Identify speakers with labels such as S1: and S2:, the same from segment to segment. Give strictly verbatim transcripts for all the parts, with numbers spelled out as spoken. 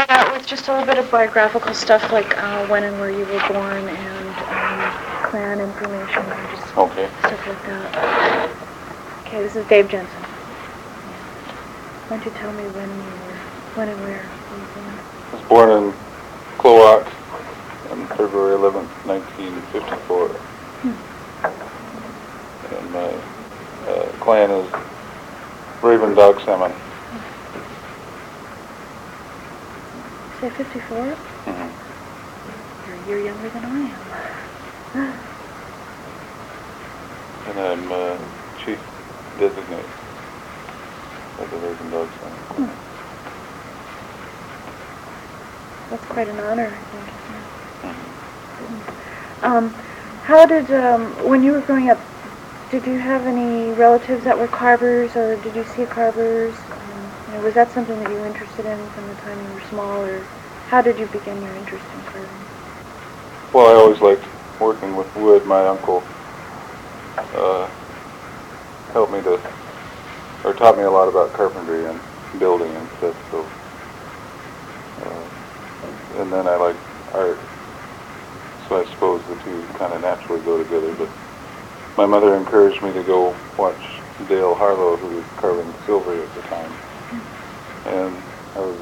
S1: out with just a little bit of biographical stuff, like uh, when and where you were born, and um, clan information, and just
S2: okay.
S1: stuff like that. Okay, this is Dave Jensen. Why don't you tell me when you were, when and where you were born?
S2: I was born in Cloac on February eleventh, nineteen fifty-four. Hmm. And my uh, clan is Raven Dog Salmon.
S1: Say fifty-four?
S2: Mm-hmm.
S1: You're a year younger than I am.
S2: And I'm uh, chief designate of the Raven Dog Salmon.
S1: Hmm. That's quite an honor, I think, isn't it? Mm-hmm. Um, how did, um, when you were growing up, did you have any relatives that were carvers, or did you see carvers? Um, you know, was that something that you were interested in from the time you were small, or how did you begin your interest in carving?
S2: Well, I always liked working with wood. My uncle uh, helped me to, or taught me a lot about carpentry and building and stuff, so, uh, and then I liked art, so I suppose the two kind of naturally go together, but my mother encouraged me to go watch Dale Harlow, who was carving silver at the time, and I was,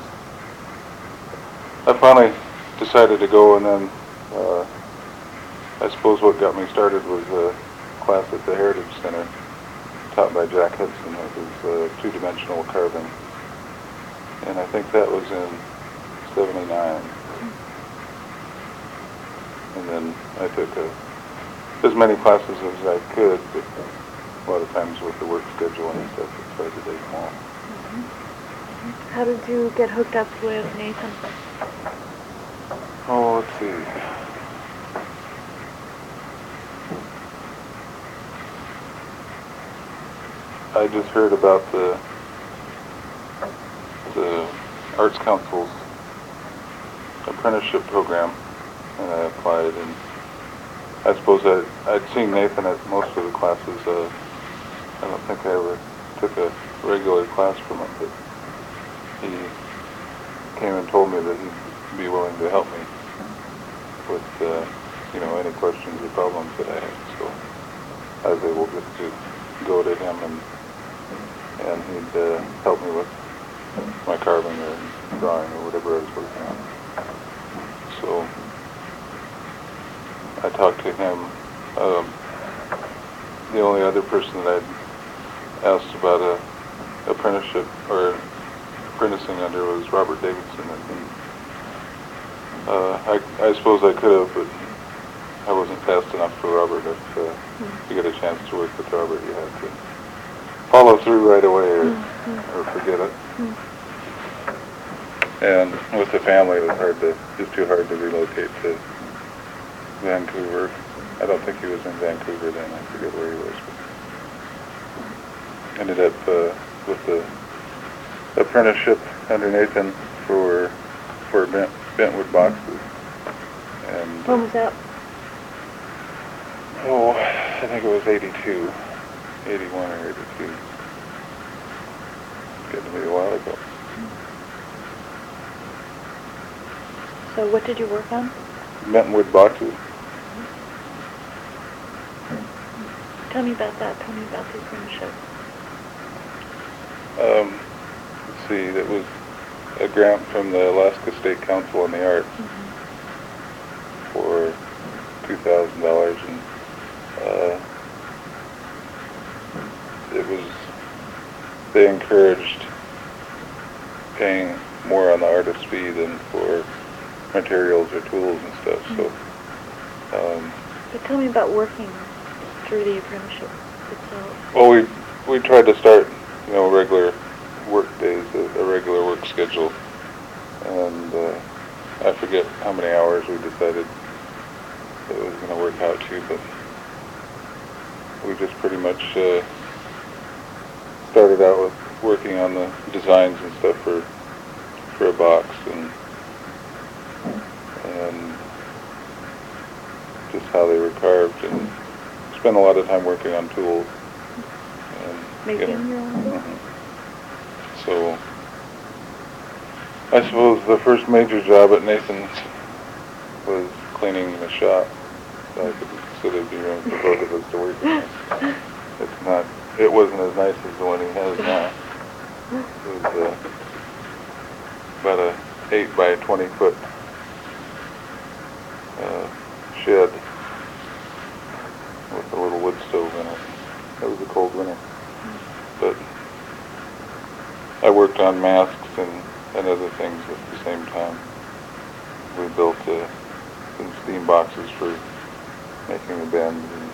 S2: I finally decided to go, and then uh, I suppose what got me started was a class at the Heritage Center taught by Jack Hudson. It was uh, two-dimensional carving, and I think that was in seventy-nine. And then I took a, as many classes as I could, but a lot of times with the work schedule and stuff, it's hard to take them all.
S1: Mm-hmm. How did you get hooked up with Nathan?
S2: Oh, let's see. I just heard about the the Arts Council's apprenticeship program, and I applied, and I suppose I, I'd seen Nathan at most of the classes. Uh, I don't think I ever took a regular class from him, but he came and told me that he'd be willing to help me with, uh, you know, any questions or problems that I had. So I was able just to go to him, and and he'd uh, help me with my carving or drawing or whatever I was working on. So I talked to him. Um, the only other person that I'd asked about a apprenticeship or apprenticing under was Robert Davidson. And uh, I, I suppose I could have, but I wasn't fast enough for Robert. If uh, mm-hmm. you get a chance to work with Robert, you have to follow through right away, or, mm-hmm. or forget it. Mm-hmm. And with the family, it was hard to, just too hard to relocate to Vancouver. I don't think he was in Vancouver then. I forget where he was. But ended up uh, with the apprenticeship under Nathan for for Bent, Bentwood boxes. And
S1: when was that?
S2: Oh, I think it was eighty-two, eighty-one or eighty-two. It's getting to be a while ago.
S1: So what did you work on?
S2: Bentwood boxes.
S1: Tell me about that. Tell me about the apprenticeship.
S2: Um, let's see, that was a grant from the Alaska State Council on the Arts mm-hmm. for two thousand dollars, and uh, it was, they encouraged paying more on the artist fee than for materials or tools and stuff. Mm-hmm. So, um,
S1: but tell me about working through the apprenticeship itself.
S2: Well, we we tried to start, you know, regular work days, a, a regular work schedule, and uh, I forget how many hours we decided it was going to work out to, but we just pretty much uh, started out with working on the designs and stuff for for a box, and and just how they were carved, and spent a lot of time working on tools.
S1: And, Making you know, your own tools?
S2: Mm-hmm. So I suppose the first major job at Nathan's was cleaning the shop. So I could so there'd be room for both of us to work in. It's not. It wasn't as nice as the one he has now. It was uh, about a eight by twenty foot uh, shed with a little wood stove in it. It was a cold winter, but I worked on masks and, and other things at the same time. We built uh, some steam boxes for making the bends. And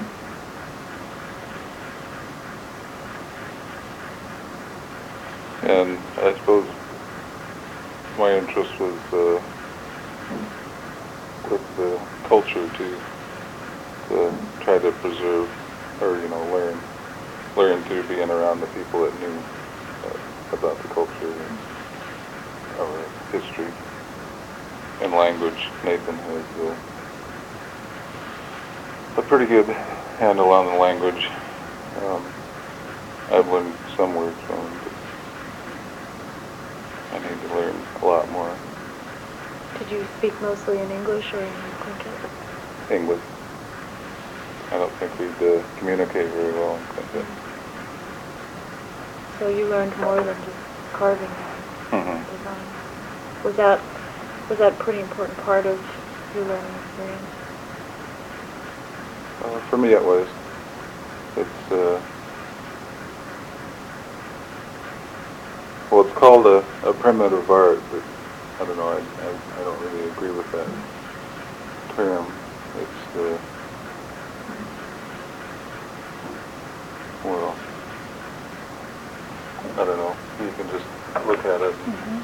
S2: And I suppose my interest was uh, with the culture to, to try to preserve, or you know, learn, learn through being around the people that knew uh, about the culture and our history and language. Nathan has uh, a pretty good handle on the language. Um, I've learned some words from him, but I need to learn a lot more.
S1: Did you speak mostly in English or in Quintet?
S2: English. I don't think we'd uh, communicate very well in Quintet.
S1: So you learned more than just carving and
S2: Mm-hmm.
S1: design. Was that was that a pretty important part of your learning experience?
S2: Uh, for me, it was. It's uh, well, it's called a, a primitive art, but I don't know. I, I I don't really agree with that term. It's uh, well, I don't know. You can just look at it. And
S1: Mm-hmm.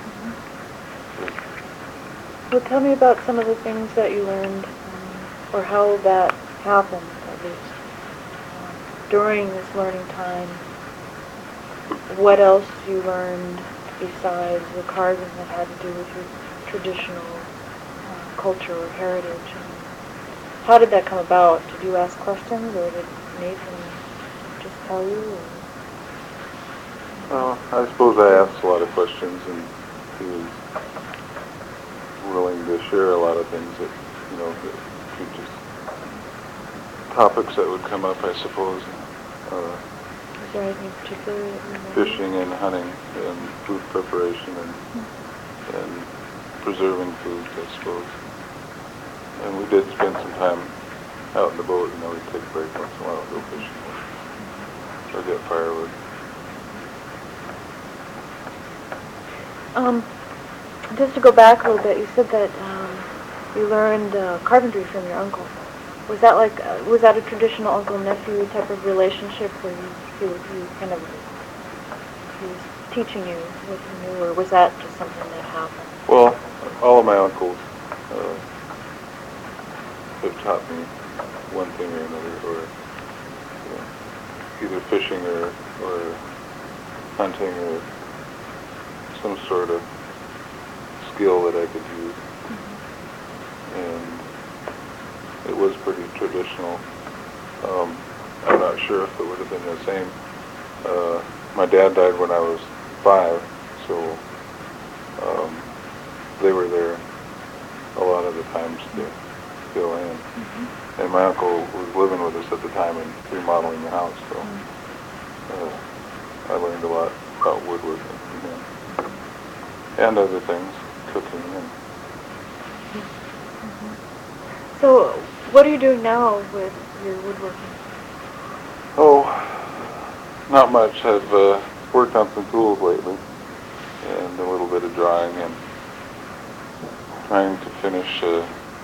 S1: Well, tell me about some of the things that you learned, um, or how that happened, at least, um, during this learning time. What else you learned besides the carving that had to do with your traditional uh, culture or heritage? And how did that come about? Did you ask questions, or did Nathan just tell you? Or?
S2: Well, I suppose I asked a lot of questions, and he was willing to share a lot of things that, you know, that could just topics that would come up, I suppose. Uh,
S1: Is there anything particular that you remember?
S2: fishing and hunting and food preparation and and preserving foods, I suppose. And we did spend some time out in the boat. You know, we'd take a break once in a while and go fishing or get firewood.
S1: Um, just to go back a little bit, you said that um, you learned uh, carpentry from your uncle. Was that like, uh, was that a traditional uncle-nephew type of relationship where you, he, was- he kind of, he was teaching you what he knew, or was that just something that happened?
S2: Well, all of my uncles uh, have taught me one thing or another, or you know, either fishing or, or hunting or some sort of skill that I could use. Mm-hmm. And it was pretty traditional. Um, I'm not sure if it would have been the same. Uh, my dad died when I was five, so um, they were there a lot of the times to fill in. Mm-hmm. And my uncle was living with us at the time and remodeling the house, so uh, I learned a lot about woodworking from him. And other things, cooking and...
S1: Mm-hmm. So, what are you doing now with your woodworking?
S2: Oh, not much. I've uh, worked on some tools lately, and a little bit of drawing, and trying to finish uh,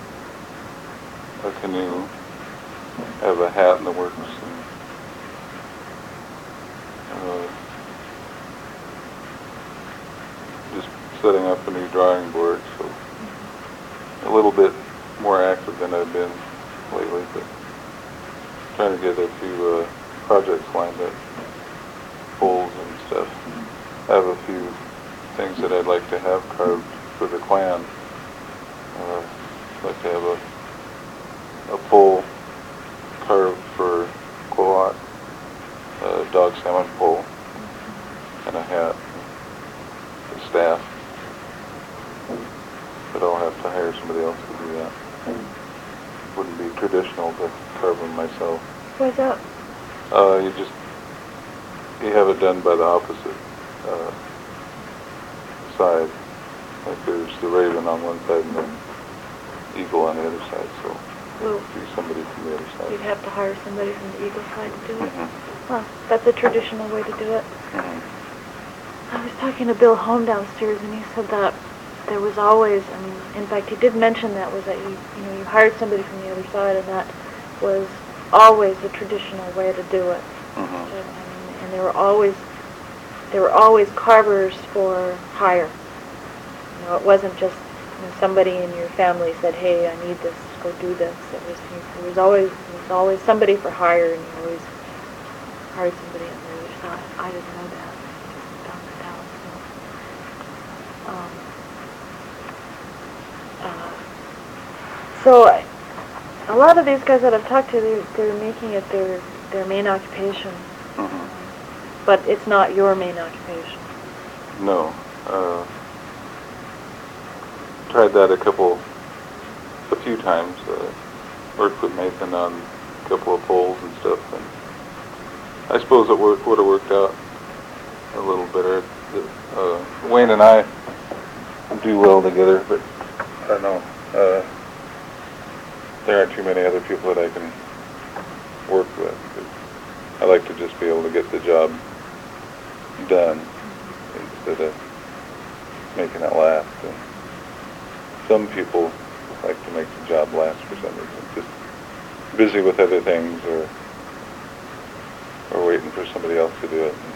S2: a canoe. I have a hat in the works, and uh, just setting up a new drawing board, so a little bit more active than I've been lately, but trying to get a few uh, projects lined up, bowls and stuff. I have a few things that I'd like to have carved for the clan. Uh, I'd like to have a, a pole carved for Quoat, a dog salmon pole, and a hat, a staff. hire somebody else to do that. Wouldn't be traditional to carve them myself.
S1: What's that?
S2: Uh, you just, you have it done by the opposite uh, side. Like there's the raven on one side and the eagle on the other side, so
S1: Well,
S2: be somebody from the other side.
S1: you'd have to hire somebody from the eagle side to do it?
S2: Mm-hmm.
S1: Well, that's a traditional way to do it.
S2: Mm-hmm.
S1: I was talking to Bill Home downstairs, and he said that there was always, I mean, in fact, he did mention that was that you, you know, you hired somebody from the other side, and that was always the traditional way to do it.
S2: Mm-hmm.
S1: And, and, and there were always, there were always carvers for hire. You know, it wasn't just, you know, somebody in your family said, "Hey, I need this, go do this." It was, there was always, there was always somebody for hire, and you always hired somebody on the other side. I didn't know that. I found it out. So, um, uh, so I, a lot of these guys that I've talked to, they're, they're making it their their main occupation,
S2: Mm-hmm.
S1: but it's not your main occupation.
S2: No. Uh, tried that a couple, a few times. Uh, worked with Nathan on a couple of poles and stuff, and I suppose it would would have worked out a little better. Uh, Wayne and I do well together, but I don't know. Uh, there aren't too many other people that I can work with. I like to just be able to get the job done instead of making it last. And some people like to make the job last for some reason, just busy with other things or or waiting for somebody else to do it. And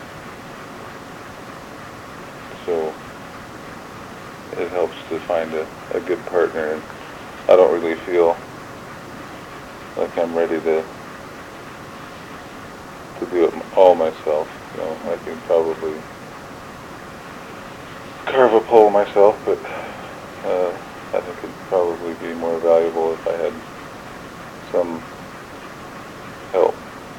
S2: so it helps to find a, a good partner. And I don't really feel like I'm ready to to do it all myself. You know, I can probably carve a pole myself, but uh, I think it'd probably be more valuable if I had some help.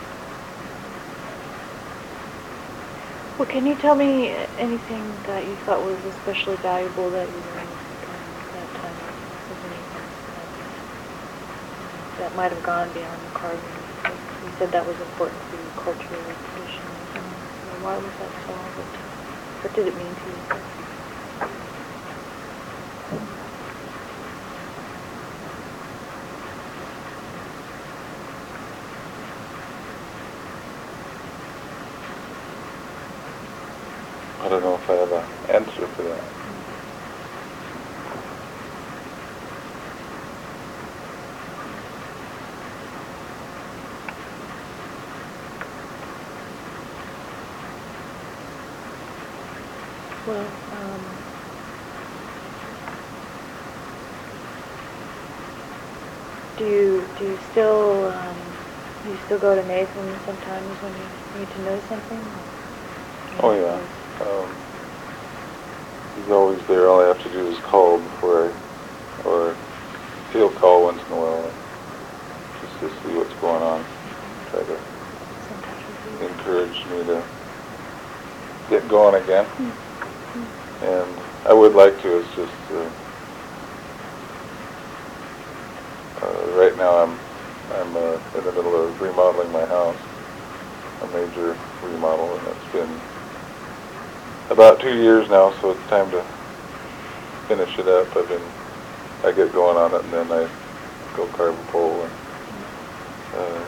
S1: Well, can you tell me anything that you thought was especially valuable that you learned during that time of anything that, that might have gone beyond the carving? You said that was important for you culturally, traditionally. And, you know, why was that so? What, what did it mean to you?
S2: I don't know if I have an answer for that.
S1: Well, um, do you do you still um, do you still go to Nathan sometimes when you need to know something?
S2: Oh yeah. Um, he's always there. All I have to do is call before I, or he'll call once in a while, just to see what's going on. Try to encourage me to get going again. Mm-hmm. And I would like to. It's just uh, uh, right now I'm I'm uh, in the middle of remodeling my house, a major remodel, and it's been about two years now, so it's time to finish it up. I've been, I get going on it, and then I go carve a pole. And uh,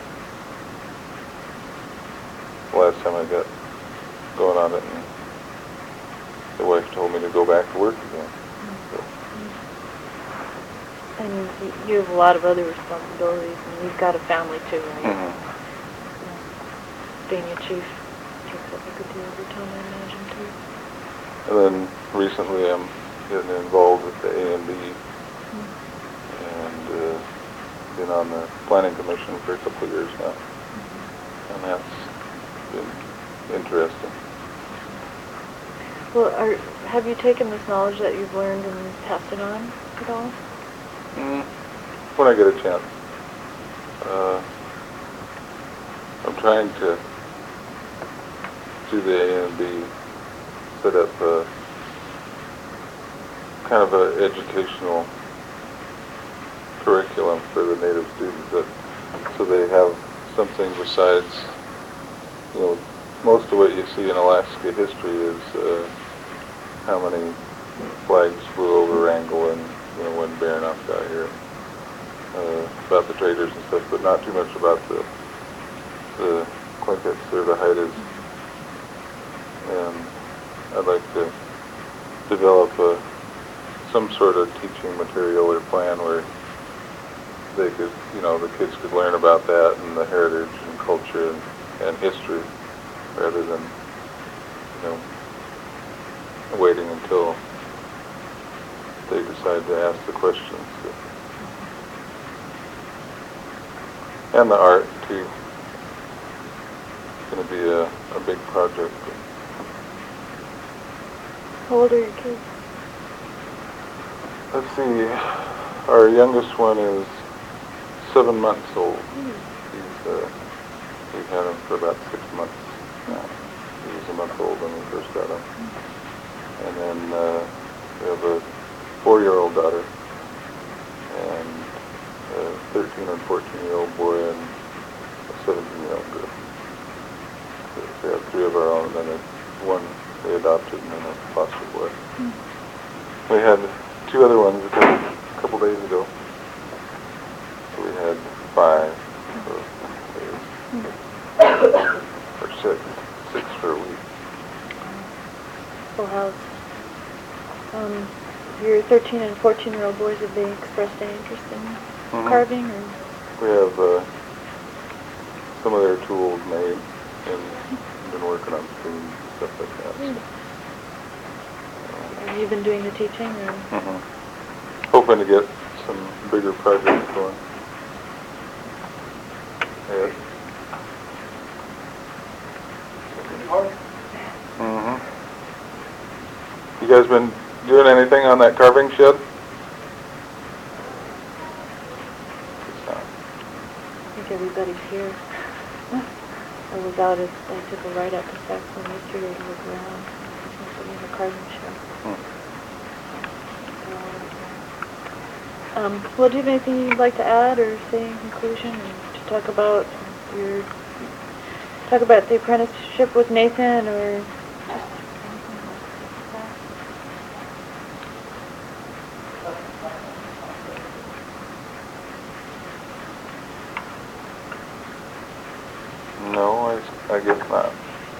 S2: last time I got going on it, and the wife told me to go back to work again. So.
S1: And you have a lot of other responsibilities, and you've got a family too, right?
S2: Mm-hmm.
S1: So being a chief takes up a good deal of your time, I imagine, too.
S2: And then recently I'm getting involved with the A and B, mm-hmm. and uh, been on the planning commission for a couple of years now, mm-hmm. and that's been interesting.
S1: Well, are, have you taken this knowledge that you've learned and passed it on at all?
S2: Mm, when I get a chance. Uh, I'm trying to do the A and B, set up a kind of an educational curriculum for the native students, that, so they have something besides, you know, most of what you see in Alaska history is uh, how many flags flew over Wrangell and, you know, when Baranoff got here, uh, about the traders and stuff, but not too much about the the Tlingits or the Haidas. And I'd like to develop a, some sort of teaching material or plan where they could, you know, the kids could learn about that and the heritage and culture and, and history, rather than, you know, waiting until they decide to ask the questions. And the art, too. It's going to be a, a big project.
S1: How old are your kids?
S2: Let's see, our youngest one is seven months old.
S1: Mm.
S2: He's, uh, we've had him for about six months now. He was a month old when we first got him. Mm. And then uh, we have a four-year-old daughter, and a thirteen and fourteen-year-old boy, and a seventeen-year-old girl. So we have three of our own, and then one we adopted, and then a foster boy. Mm. We had two other ones a couple, a couple days ago. So we had five, or, mm. or six, six for a week.
S1: Full house. Um, your thirteen and fourteen year old boys, have they expressed any interest in mm-hmm. carving? Or?
S2: We have uh, some of their tools made, and been working on spoons and stuff like that.
S1: Mm. So. Have you been doing the teaching? Or?
S2: Mm-hmm. Hoping to get some bigger projects going. Yeah. Mm-hmm. You guys been doing anything on that carving shed?
S1: I think everybody's here. I was out at, I took a ride out to Saxon yesterday to look around. In the carving shed.
S2: Hmm.
S1: Um, well, do you have anything you'd like to add or say in conclusion, or to talk about your, talk about the apprenticeship with Nathan, or just anything like that?
S2: No, I, I guess not.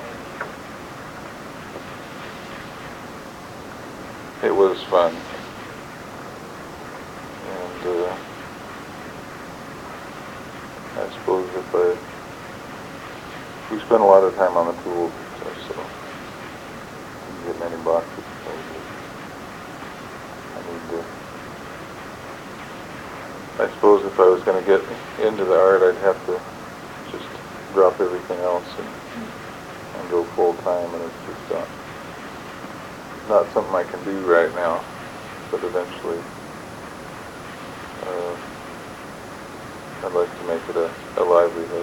S2: It was fun. And uh, I suppose if I, we spent a lot of time on the tools and stuff, so didn't get many boxes. So I need to, I suppose if I was going to get into the art, I'd have to just drop everything else and, and go full time, and it's just not, not something I can do right now, but eventually uh, I'd like to make it a, a livelihood.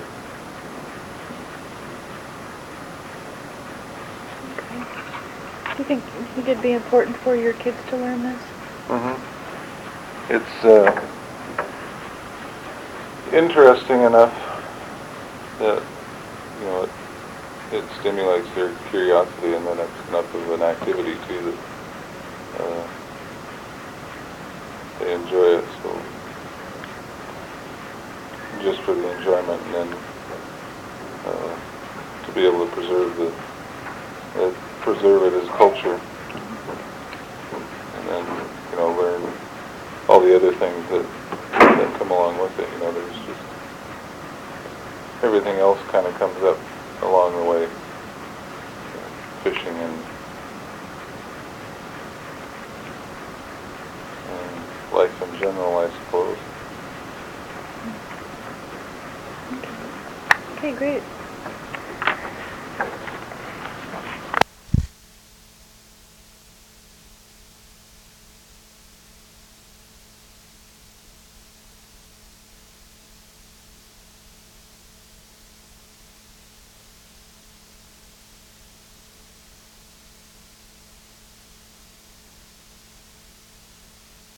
S1: Okay. Do you think, do you think it'd be important for your kids to learn this?
S2: Mm-hmm. It's uh, interesting enough that, you know, it, it stimulates their curiosity, and then it's enough of an activity too that uh, they enjoy it. So just for the enjoyment, and then uh, to be able to preserve the uh, preserve it as culture, and then, you know, learn all the other things that that come along with it. You know, there's just everything else kind of comes up along the way. Fishing and, and life in general, I suppose.
S1: Okay, great.